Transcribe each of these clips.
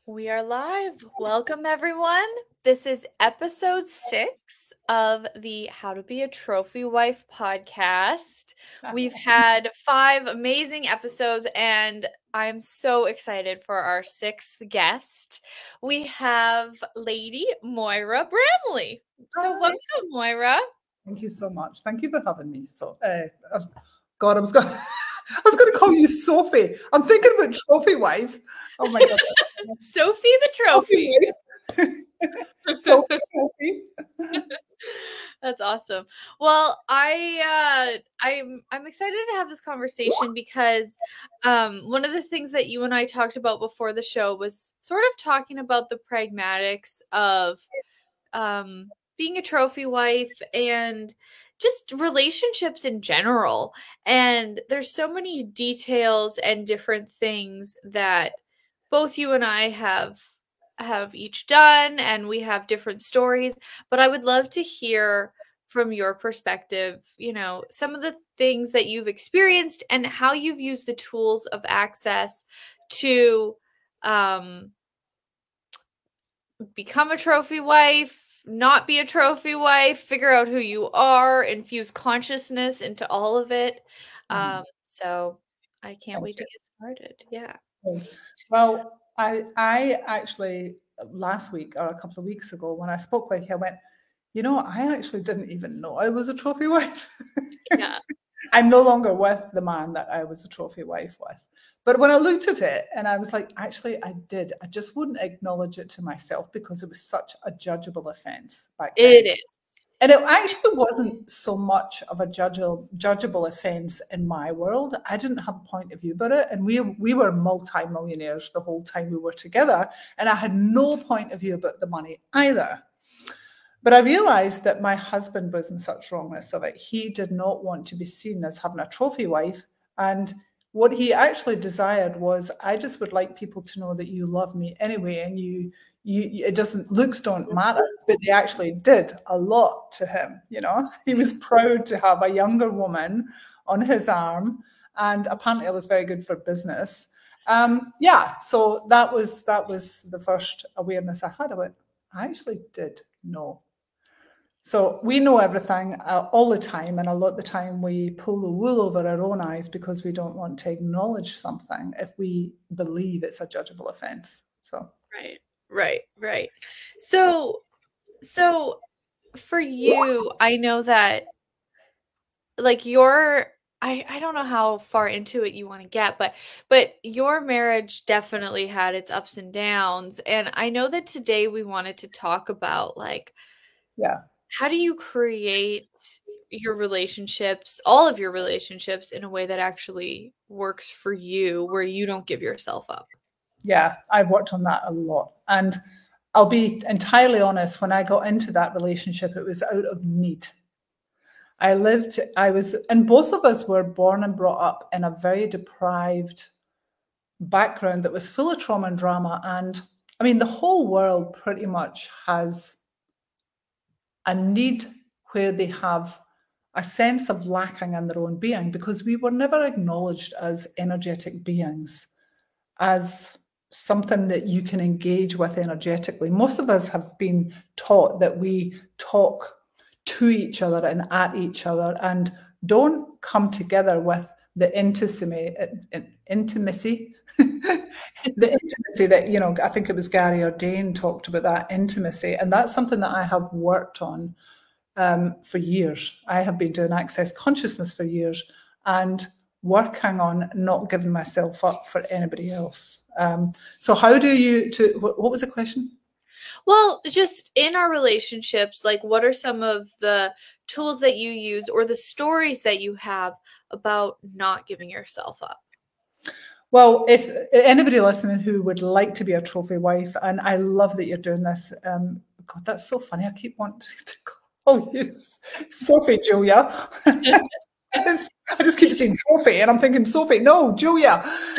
We are live. Welcome, everyone. This is episode 6 of the How to Be a Trophy Wife podcast. We've had 5 amazing episodes, and I'm so excited for our 6th guest. We have Lady Moira Bramley. So, welcome, Moira. Thank you so much. Thank you for having me. I was going. I was going to call you Sophie. I'm thinking about trophy wife. Oh my god, Sophie the Trophy. Sophie Trophy. That's awesome. Well, I'm excited to have this conversation because one of the things that you and I talked about before the show was sort of talking about the pragmatics of being a trophy wife and just relationships in general. And there's so many details and different things that both you and I have each done, and we have different stories, but I would love to hear from your perspective, some of the things that you've experienced and how you've used the tools of Access to become a trophy wife, not be a trophy wife, figure out who you are, infuse consciousness into all of it. So I can't wait to get started. Yeah. Well, I actually last week or a couple of weeks ago when I spoke with you, I went, I actually didn't even know I was a trophy wife. Yeah. I'm no longer with the man that I was a trophy wife with. But when I looked at it and I was like, actually, I did. I just wouldn't acknowledge it to myself because it was such a judgeable offense back then. It is. And it actually wasn't so much of a judgeable offense in my world. I didn't have a point of view about it. And we were multi-millionaires the whole time we were together. And I had no point of view about the money either. But I realized that my husband was in such wrongness of it. He did not want to be seen as having a trophy wife. And what he actually desired was, I just would like people to know that you love me anyway. And it doesn't, looks don't matter, but they actually did a lot to him. He was proud to have a younger woman on his arm. And apparently it was very good for business. So that was the first awareness I had of it. I actually did know. So we know everything all the time, and a lot of the time we pull the wool over our own eyes because we don't want to acknowledge something if we believe it's a judgeable offense. So right. So for you, I know that like I don't know how far into it you want to get, but your marriage definitely had its ups and downs, and I know that today we wanted to talk about how do you create your relationships, all of your relationships, in a way that actually works for you, where you don't give yourself up? Yeah, I've worked on that a lot. And I'll be entirely honest, when I got into that relationship, it was out of need. And both of us were born and brought up in a very deprived background that was full of trauma and drama. And I mean, the whole world pretty much has a need where they have a sense of lacking in their own being, because we were never acknowledged as energetic beings, as something that you can engage with energetically. Most of us have been taught that we talk to each other and at each other and don't come together with the intimacy that, I think it was Gary Ordain talked about that intimacy. And that's something that I have worked on for years. I have been doing Access Consciousness for years and working on not giving myself up for anybody else. So how do you, what was the question? Well, just in our relationships, like what are some of the tools that you use or the stories that you have about not giving yourself up? Well, if anybody listening who would like to be a trophy wife, and I love that you're doing this, God, that's so funny. I keep wanting to call you Sophie, Julia. I just keep saying trophy, and I'm thinking, Sophie, no, Julia.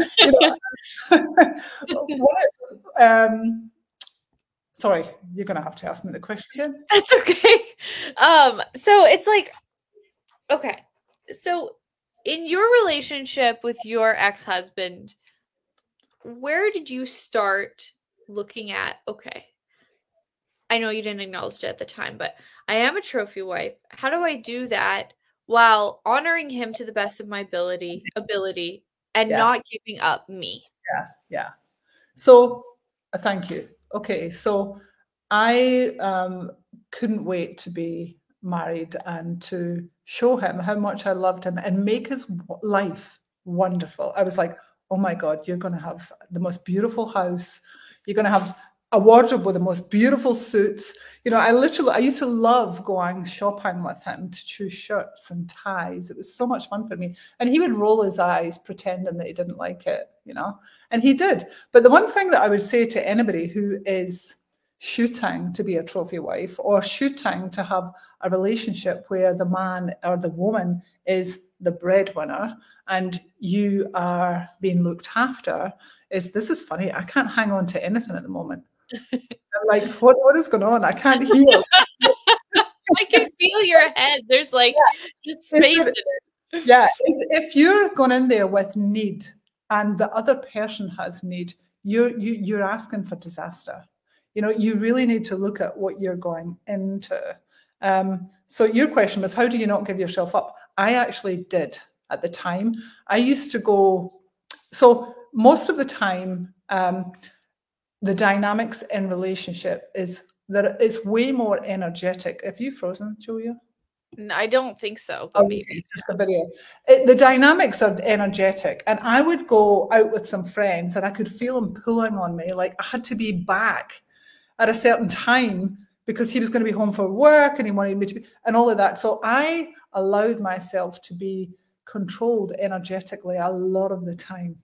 Sorry, you're going to have to ask me the question again. That's okay. So it's like, okay, so in your relationship with your ex-husband, where did you start looking at, okay, I know you didn't acknowledge it at the time, but I am a trophy wife. How do I do that while honoring him to the best of my ability and Yeah, not giving up me? yeah. So thank you. Okay, so I couldn't wait to be married and to show him how much I loved him and make his life wonderful. I was like, oh my God, you're going to have the most beautiful house. You're going to have a wardrobe with the most beautiful suits. You know, I used to love going shopping with him to choose shirts and ties. It was so much fun for me. And he would roll his eyes pretending that he didn't like it, you know, and he did. But the one thing that I would say to anybody who is shooting to be a trophy wife or shooting to have a relationship where the man or the woman is the breadwinner and you are being looked after is, this is funny, I can't hang on to anything at the moment. I'm like, what is going on? I can't hear. I can feel your head. There's like just space in it. Yeah, if you're going in there with need and the other person has need, you're asking for disaster. You know, you really need to look at what you're going into. So your question was, how do you not give yourself up? I actually did at the time. I used to go, so most of the time, the dynamics in relationship is that it's way more energetic. Have you frozen, Julia? I don't think so, but maybe. It's just a video. The dynamics are energetic. And I would go out with some friends and I could feel him pulling on me. Like I had to be back at a certain time because he was going to be home for work and he wanted me to be, and all of that. So I allowed myself to be controlled energetically a lot of the time.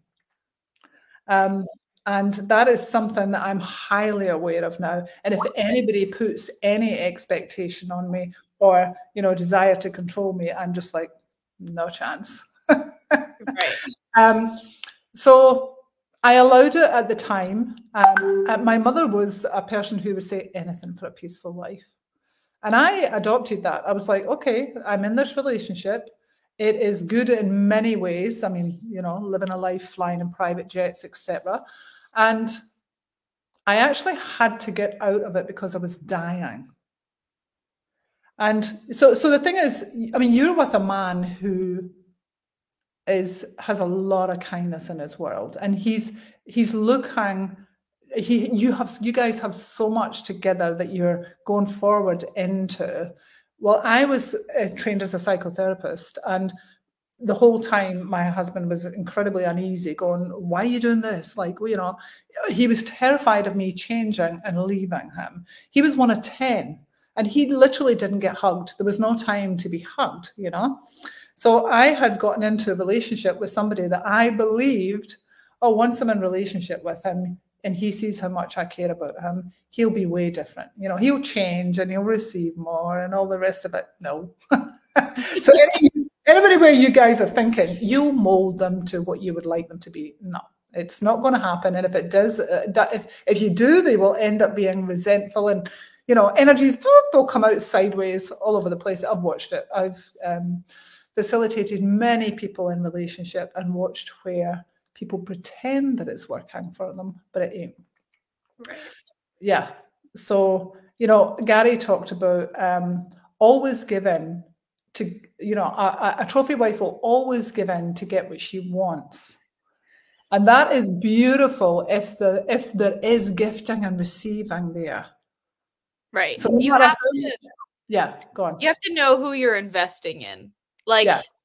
And that is something that I'm highly aware of now. And if anybody puts any expectation on me or, you know, desire to control me, I'm just like, no chance. Right. So I allowed it at the time. My mother was a person who would say anything for a peaceful life. And I adopted that. I was like, okay, I'm in this relationship. It is good in many ways. I mean, you know, living a life, flying in private jets, etc. And I actually had to get out of it because I was dying. And so the thing is, I mean, you're with a man who has a lot of kindness in his world, and he's looking. You guys have so much together that you're going forward into. Well, I was trained as a psychotherapist, and the whole time my husband was incredibly uneasy, going, why are you doing this? Like, you know, he was terrified of me changing and leaving him. He was one of 10 and he literally didn't get hugged. There was no time to be hugged, you know? So I had gotten into a relationship with somebody that I believed, oh, once I'm in a relationship with him and he sees how much I care about him, he'll be way different. You know, he'll change and he'll receive more and all the rest of it. No. So anybody where you guys are thinking you'll mold them to what you would like them to be, no, it's not going to happen. And if it does, if you do, they will end up being resentful and, you know, energies will come out sideways all over the place. I've watched it. I've facilitated many people in relationship and watched where people pretend that it's working for them, but it ain't. Right. Yeah. So, you know, Gary talked about always give in to, you know, a trophy wife will always give in to get what she wants. And that is beautiful if there is gifting and receiving there. Right. So you have to, yeah, go on. You have to know who you're investing in. Like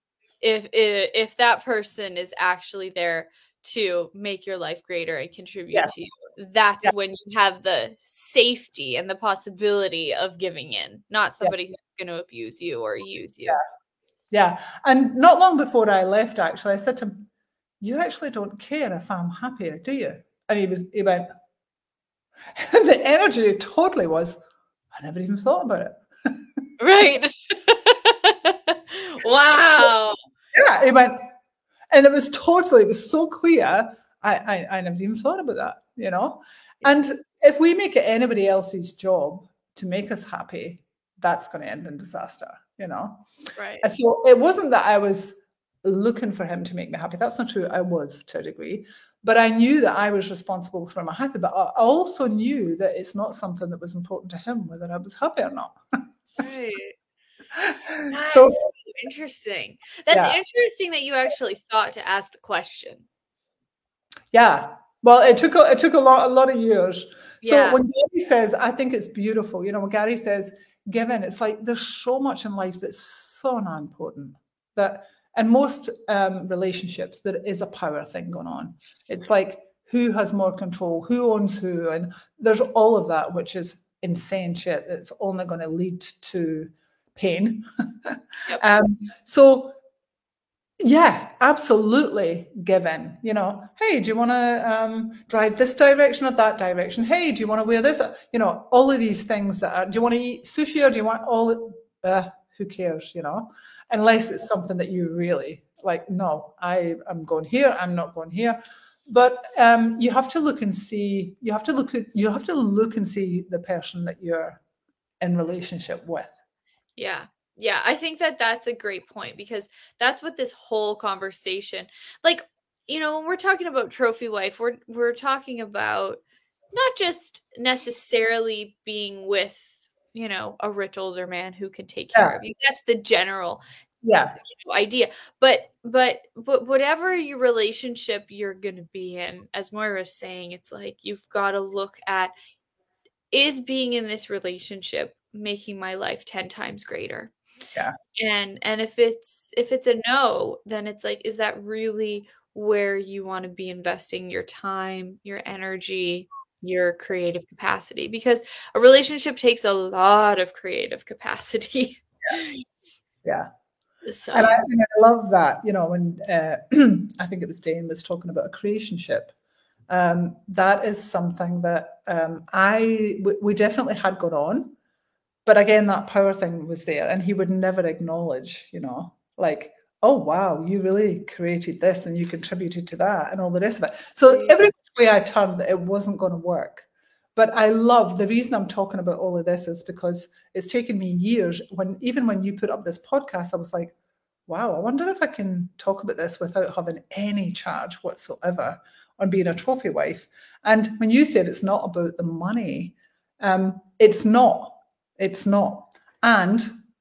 if that person is actually there to make your life greater and contribute to you, that's when you have the safety and the possibility of giving in, not somebody who's going to abuse you or use you. Yeah. And not long before I left, actually, I said to him, you actually don't care if I'm happier, do you? And he went, the energy totally was, I never even thought about it. Right. Wow. Yeah, he went, and it was so clear. I never even thought about that, you know? And if we make it anybody else's job to make us happy, that's going to end in disaster, you know? Right. And so it wasn't that I was looking for him to make me happy. That's not true. I was to a degree, but I knew that I was responsible for my happy. But I also knew that it's not something that was important to him, whether I was happy or not. Right. That's So so interesting. That's interesting that you actually thought to ask the question. Yeah. Well, it took a lot of years. So Yeah. when Gary says, I think it's beautiful, you know, when Gary says given, it's like there's so much in life that's so not important that, and most relationships, there is a power thing going on. It's like who has more control, who owns who, and there's all of that, which is insane shit that's only going to lead to pain. Yep. So yeah, absolutely given. You know, hey, do you want to drive this direction or that direction? Hey, do you want to wear this? You know, all of these things that are, do you want to eat sushi or do you want all, who cares, you know, unless it's something that you really like, no, I'm going here, I'm not going here. But you have to look and see, you have to look and see the person that you're in relationship with. Yeah. Yeah, I think that that's a great point because that's what this whole conversation, like, you know, when we're talking about trophy wife, we're talking about not just necessarily being with, you know, a rich older man who can take care of you. That's the general idea. But whatever your relationship you're going to be in, as Moira's saying, it's like you've got to look at, is being in this relationship making my life 10 times greater? Yeah. And if it's a no, then it's like, is that really where you want to be investing your time, your energy, your creative capacity? Because a relationship takes a lot of creative capacity. Yeah. So. And I love that, you know, when I think it was Dane was talking about a creationship. That is something that we definitely had gone on. But again, that power thing was there, and he would never acknowledge, you know, like, oh, wow, you really created this and you contributed to that and all the rest of it. So every way I turned, it wasn't going to work. But I love, the reason I'm talking about all of this is because it's taken me years. Even when you put up this podcast, I was like, wow, I wonder if I can talk about this without having any charge whatsoever on being a trophy wife. And when you said it's not about the money, it's not. It's not. And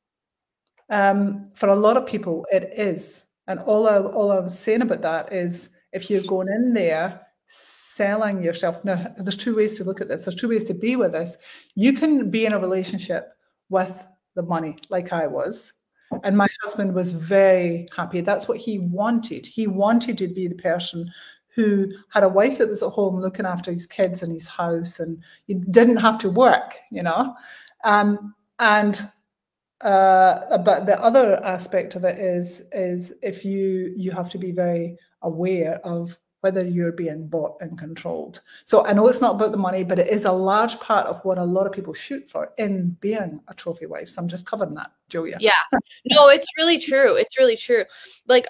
for a lot of people, it is. And all I'm saying about that is if you're going in there selling yourself, now there's two ways to look at this. There's two ways to be with this. You can be in a relationship with the money, like I was. And my husband was very happy. That's what he wanted. He wanted to be the person who had a wife that was at home looking after his kids and his house, and he didn't have to work, you know. But the other aspect of it is if you have to be very aware of whether you're being bought and controlled. So I know it's not about the money, but it is a large part of what a lot of people shoot for in being a trophy wife. So I'm just covering that, Julia. Yeah. No, it's really true. It's really true. Like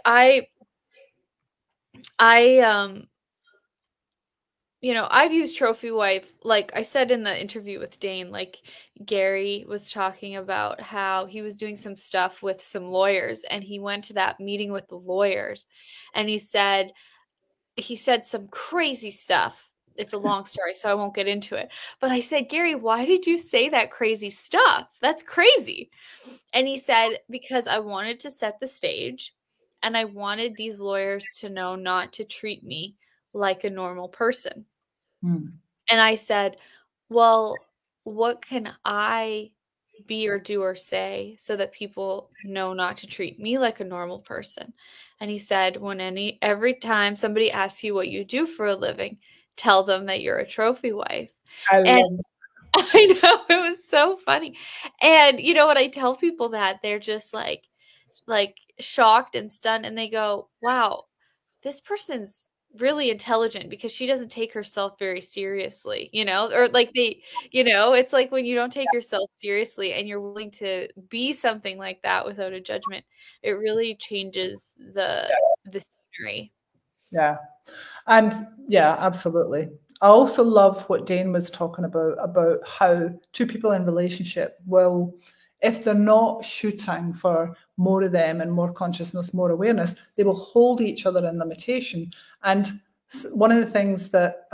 you know, I've used trophy wife, like I said in the interview with Dane, like Gary was talking about how he was doing some stuff with some lawyers and he went to that meeting with the lawyers and he said some crazy stuff. It's a long story, so I won't get into it. But I said, Gary, why did you say that crazy stuff? That's crazy. And he said, because I wanted to set the stage and I wanted these lawyers to know not to treat me like a normal person. And I said, well, what can I be or do or say so that people know not to treat me like a normal person? And he said, every time somebody asks you what you do for a living, tell them that you're a trophy wife. I know, it was so funny. And you know what, I tell people that, they're just like shocked and stunned, and they go, wow, this person's really intelligent because she doesn't take herself very seriously, you know, or like you know, it's like when you don't take yourself seriously and you're willing to be something like that without a judgment, it really changes the scenery. Yeah. And yeah, absolutely. I also love what Dane was talking about how two people in relationship will, if they're not shooting for more of them and more consciousness, more awareness, they will hold each other in limitation. And one of the things that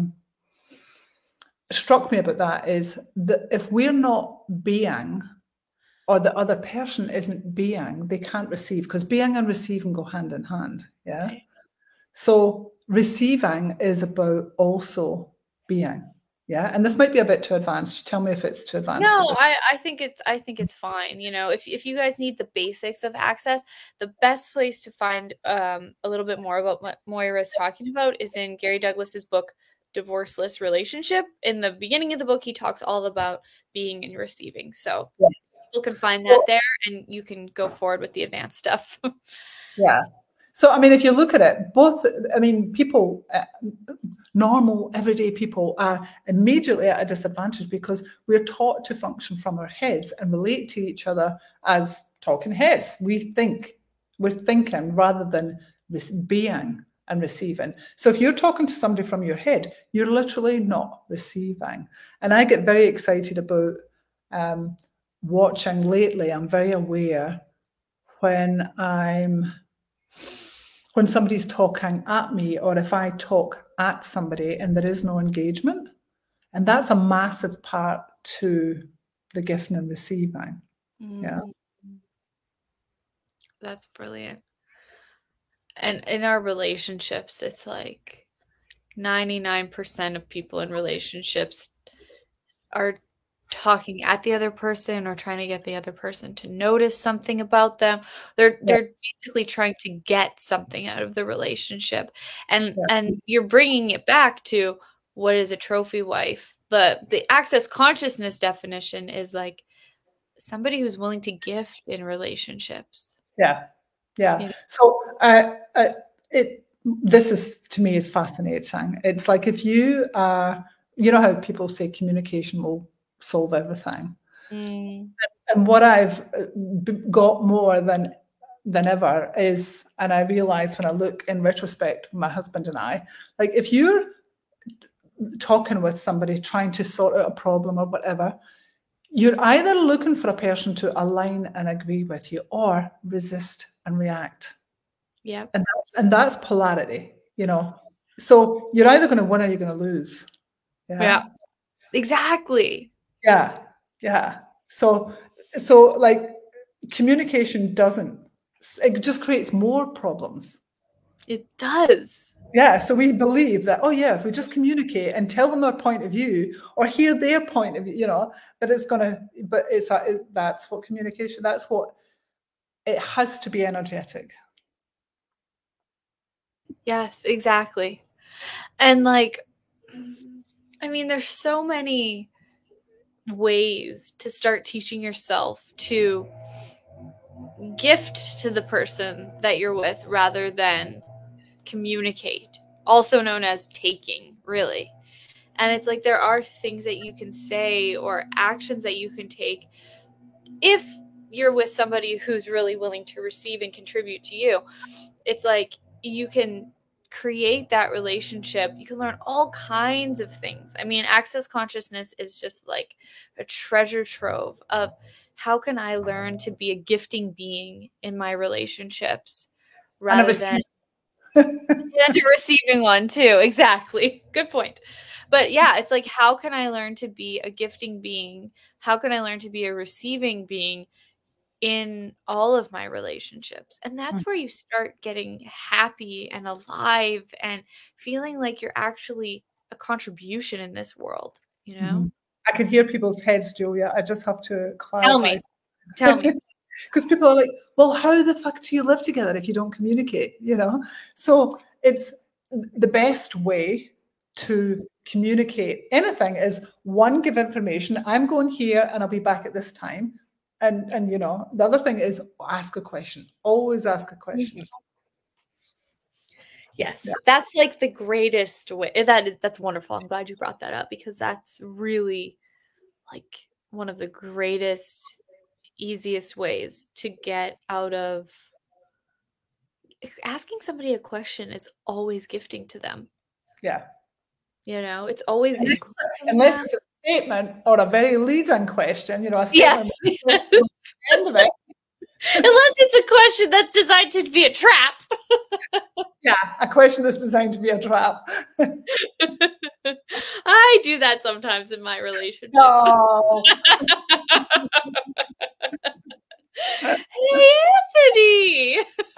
struck me about that is that if we're not being, or the other person isn't being, they can't receive, because being and receiving go hand in hand. Yeah. Right. So receiving is about also being. Yeah. And this might be a bit too advanced. Tell me if it's too advanced for No, this. I think it's fine. You know, if you guys need the basics of access, the best place to find a little bit more about what Moira is talking about is in Gary Douglas's book Divorceless Relationship. In the beginning of the book, he talks all about being and receiving. So Yeah. people can find that there, and you can go forward with the advanced stuff. Yeah. So, I mean, if you look at it, both, I mean, people, normal, everyday people are immediately at a disadvantage because we're taught to function from our heads and relate to each other as talking heads. We're thinking rather than being and receiving. So if you're talking to somebody from your head, you're literally not receiving. And I get very excited about watching lately. I'm very aware when somebody's talking at me, or if I talk at somebody and there is no engagement. And that's a massive part to the gifting and receiving. Yeah. That's brilliant. And in our relationships, it's like 99% of people in relationships are talking at the other person or trying to get the other person to notice something about them. They're basically trying to get something out of the relationship. And you're bringing it back to what is a trophy wife. The access consciousness definition is like somebody who's willing to gift in relationships. Yeah. So this is, to me, is fascinating. It's like if you you know how people say communication will solve everything. And what I've got more than ever is, and I realize when I look in retrospect, my husband and I, like if you're talking with somebody trying to sort out a problem or whatever, you're either looking for a person to align and agree with you or resist and react. Yeah. And that's polarity, you know. So you're either going to win or you're going to lose. Yeah. Exactly. Yeah. So like communication it just creates more problems. It does. Yeah. So we believe that, oh yeah, if we just communicate and tell them our point of view or hear their point of view, you know, that it's going to, but that's what communication, that's what it has to be energetic. Yes, exactly. And like, I mean, there's so many ways to start teaching yourself to gift to the person that you're with rather than communicate, also known as taking, really. And it's like there are things that you can say or actions that you can take if you're with somebody who's really willing to receive and contribute to you. It's like you can create that relationship. You can learn all kinds of things. I mean, access consciousness is just like a treasure trove of how can I learn to be a gifting being in my relationships rather than and a receiving one too. Exactly. Good point. But yeah, it's like, how can I learn to be a gifting being? How can I learn to be a receiving being in all of my relationships? And that's where you start getting happy and alive and feeling like you're actually a contribution in this world, you know? I can hear people's heads, Julia. I just have to clarify. Tell me. Because people are like, well, how the fuck do you live together if you don't communicate? You know? So it's the best way to communicate anything is one, give information. I'm going here and I'll be back at this time. And you know, the other thing is ask a question. Always ask a question. Yes, that's like the greatest way. That's wonderful. I'm glad you brought that up because that's really like one of the greatest, easiest ways to get out of asking somebody a question is always gifting to them. Yeah. You know, it's always unless it's a statement or a very leading question, a statement Yes. at the end of it. Unless it's a question that's designed to be a trap. Yeah, a question that's designed to be a trap. I do that sometimes in my relationship. Oh. Hey, Anthony!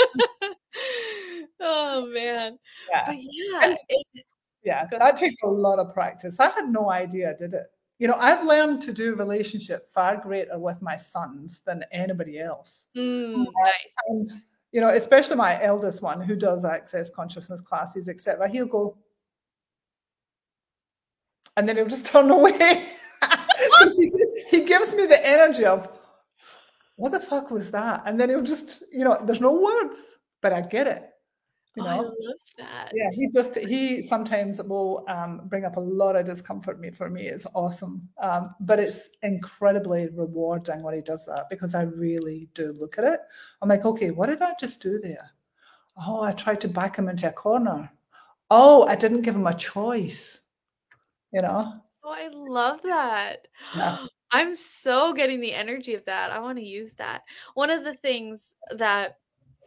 Oh, man. Yeah. But yeah. That takes a lot of practice. I had no idea, did it? I've learned to do relationship far greater with my sons than anybody else. Nice. And, especially my eldest one who does access consciousness classes, etc. He'll go, and then he'll just turn away. So he gives me the energy of, what the fuck was that? And then he'll just, there's no words, but I get it. I love that. Yeah, he sometimes will bring up a lot of discomfort for me. It's awesome. But it's incredibly rewarding when he does that, because I really do look at it. I'm like, okay, what did I just do there? Oh, I tried to back him into a corner. Oh, I didn't give him a choice. Oh, I love that. Yeah. I'm so getting the energy of that. I want to use that. One of the things that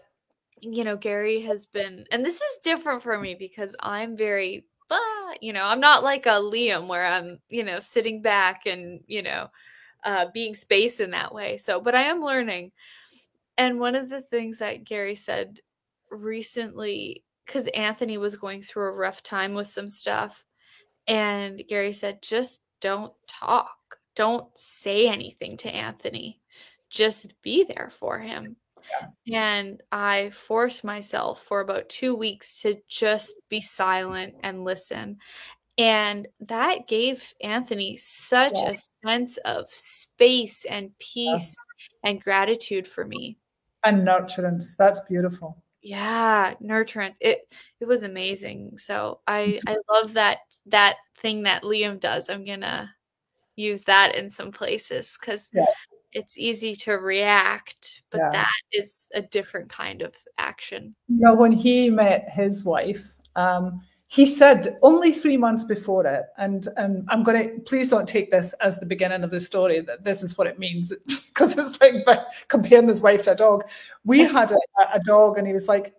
Gary has been, and this is different for me because I'm very, I'm not like a Liam where I'm, sitting back and, being space in that way. So, but I am learning. And one of the things that Gary said recently, because Anthony was going through a rough time with some stuff, and Gary said, just don't talk. Don't say anything to Anthony. Just be there for him. And I forced myself for about 2 weeks to just be silent and listen. And that gave Anthony such a sense of space and peace and gratitude for me. And nurturance. That's beautiful. Yeah, nurturance. It was amazing. So I love that thing that Liam does. I'm gonna use that in some places because it's easy to react, but that is a different kind of action. When he met his wife, he said only 3 months before it, and I'm going to, please don't take this as the beginning of the story, that this is what it means, because it's like comparing his wife to a dog. We had a dog, and he was like,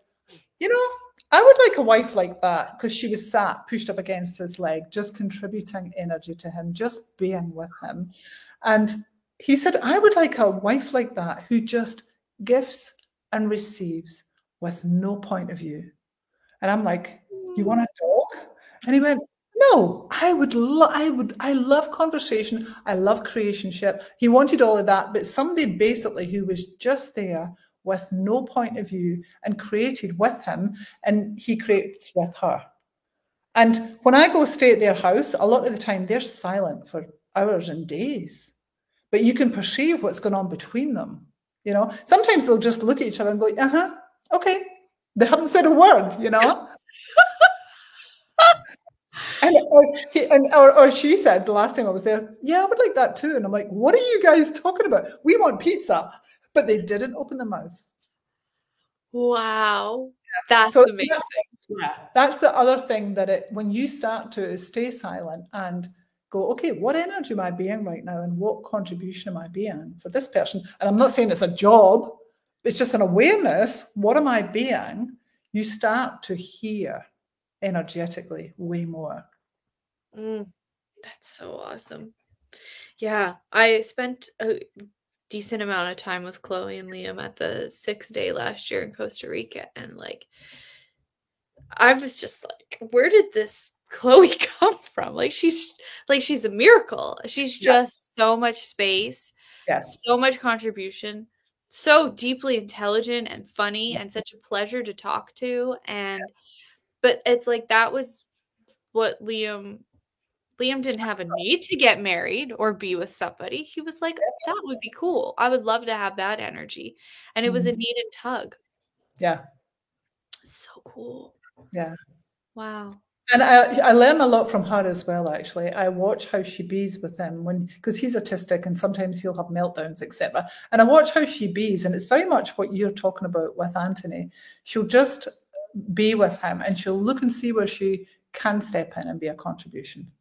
I would like a wife like that, because she was pushed up against his leg, just contributing energy to him, just being with him. And he said, I would like a wife like that who just gives and receives with no point of view. And I'm like, you want a dog? And he went, no, I love conversation. I love creationship. He wanted all of that, but somebody basically who was just there with no point of view and created with him, and he creates with her. And when I go stay at their house, a lot of the time they're silent for hours and days, but you can perceive what's going on between them. Sometimes they'll just look at each other and go, okay. They haven't said a word, or she said the last time I was there, yeah, I would like that too. And I'm like, what are you guys talking about? We want pizza. But they didn't open their mouths. Wow. That's amazing. That's the other thing, that when you start to stay silent and go, okay, what energy am I being right now, and what contribution am I being for this person? And I'm not saying it's a job, it's just an awareness. What am I being? You start to hear energetically way more. That's so awesome. Yeah, I spent a decent amount of time with Chloe and Liam at the 6th day last year in Costa Rica, and I was just like, where did this Chloe come from? She's a miracle. She's just so much space, so much contribution, so deeply intelligent and funny, and such a pleasure to talk to. But it's like, that was what Liam didn't have a need to get married or be with somebody. He was like, that would be cool. I would love to have that energy. And it was a need and tug. Yeah. So cool. Yeah. Wow. And I learn a lot from her as well, actually. I watch how she bees with him, because he's autistic and sometimes he'll have meltdowns, etc. And I watch how she bees, and it's very much what you're talking about with Anthony. She'll just be with him and she'll look and see where she can step in and be a contribution.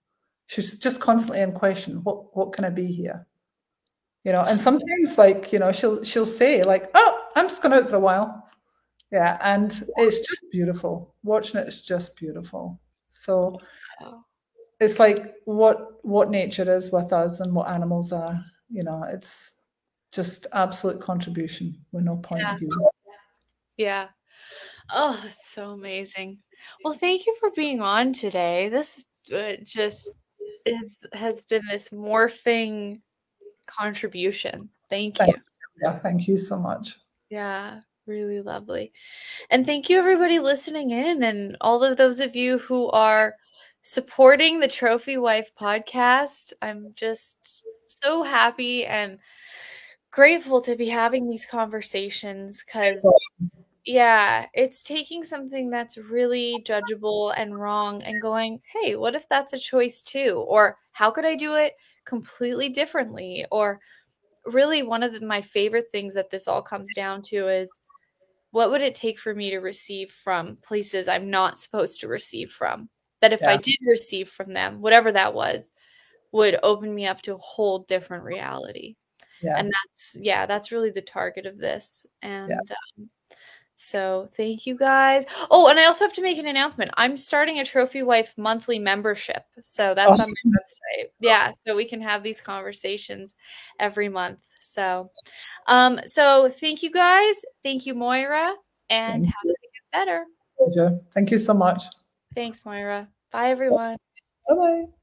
She's just constantly in question. What can I be here? You know, and sometimes, like, you know, she'll say, like, oh, I'm just going out for a while. Yeah, and it's just beautiful. Watching it is just beautiful. So it's like what nature is with us and what animals are. You know, it's just absolute contribution with no point of view. Yeah. Oh, it's so amazing. Well, thank you for being on today. This just has been this morphing contribution. Thank you. Yeah, thank you so much. Yeah, really lovely. And thank you, everybody listening in, and all of those of you who are supporting the Trophy Wife podcast. I'm just so happy and grateful to be having these conversations because, yeah, it's taking something that's really judgeable and wrong and going, hey, what if that's a choice too? Or how could I do it completely differently? Or really, one of my favorite things that this all comes down to is, what would it take for me to receive from places I'm not supposed to receive from? That if I did receive from them, whatever that was, would open me up to a whole different reality. Yeah. And that's really the target of this. And so thank you guys. Oh, and I also have to make an announcement. I'm starting a Trophy Wife monthly membership. So that's on my website. Yeah, so we can have these conversations every month. So so thank you guys. Thank you, Moira. And have it get better. Thank you so much. Thanks, Moira. Bye, everyone. Bye-bye.